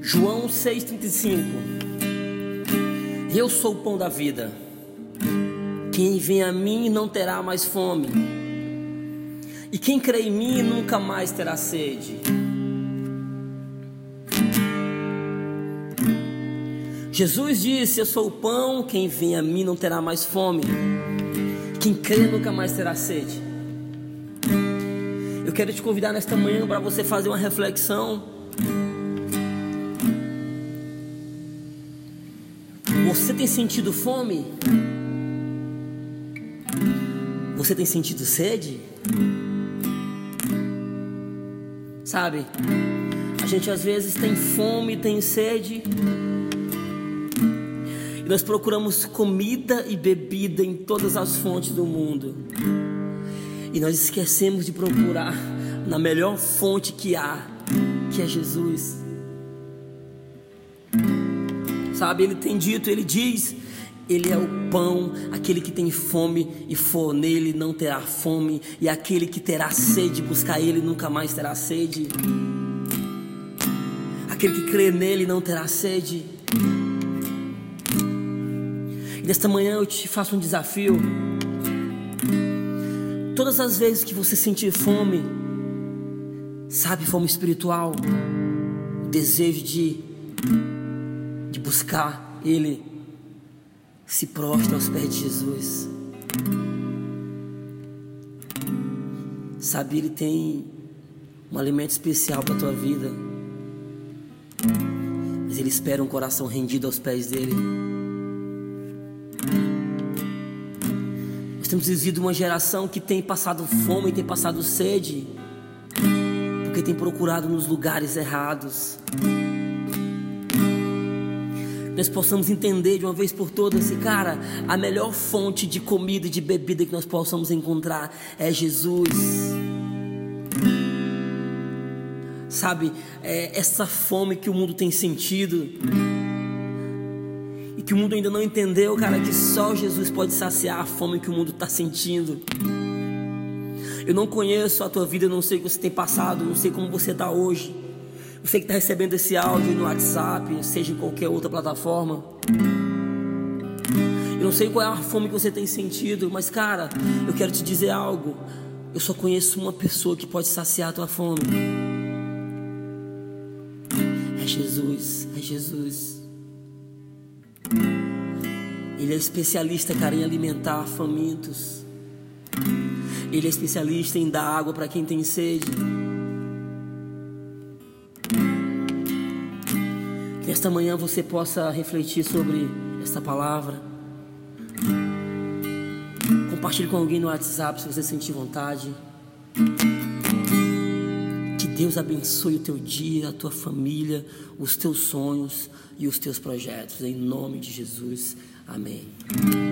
João 6,35. Eu sou o pão da vida. Quem vem a mim não terá mais fome, e quem crê em mim nunca mais terá sede. Jesus disse: eu sou o pão, quem vem a mim não terá mais fome, quem crê nunca mais terá sede. Eu quero te convidar nesta manhã para você fazer uma reflexão. Você tem sentido fome? Você tem sentido sede? Sabe, a gente às vezes tem fome, tem sede, e nós procuramos comida e bebida em todas as fontes do mundo, e nós esquecemos de procurar na melhor fonte que há, que é Jesus. Sabe, ele tem dito, ele diz: ele é o pão, aquele que tem fome e for nele não terá fome, e aquele que terá sede, buscar ele nunca mais terá sede. Aquele que crê nele não terá sede. E nesta manhã eu te faço um desafio. Todas as vezes que você sentir fome, sabe, fome espiritual, o desejo de buscar ele, se prostra aos pés de Jesus. Sabe, ele tem um alimento especial para a tua vida, mas ele espera um coração rendido aos pés dele. Nós temos vivido uma geração que tem passado fome, tem passado sede, porque tem procurado nos lugares errados. Nós possamos entender de uma vez por todas, cara, a melhor fonte de comida e de bebida que nós possamos encontrar é Jesus. Sabe, essa fome que o mundo tem sentido e que o mundo ainda não entendeu, cara, que só Jesus pode saciar a fome que o mundo está sentindo. Eu não conheço a tua vida, eu não sei o que você tem passado, eu não sei como você está hoje. Você que está recebendo esse áudio no WhatsApp, seja em qualquer outra plataforma, eu não sei qual é a fome que você tem sentido, mas cara, eu quero te dizer algo. Eu só conheço uma pessoa que pode saciar a tua fome. É Jesus, é Jesus. Ele é especialista, cara, em alimentar famintos. Ele é especialista em dar água para quem tem sede. Que esta manhã você possa refletir sobre esta palavra. Compartilhe com alguém no WhatsApp se você sentir vontade. Que Deus abençoe o teu dia, a tua família, os teus sonhos e os teus projetos. Em nome de Jesus. Amém.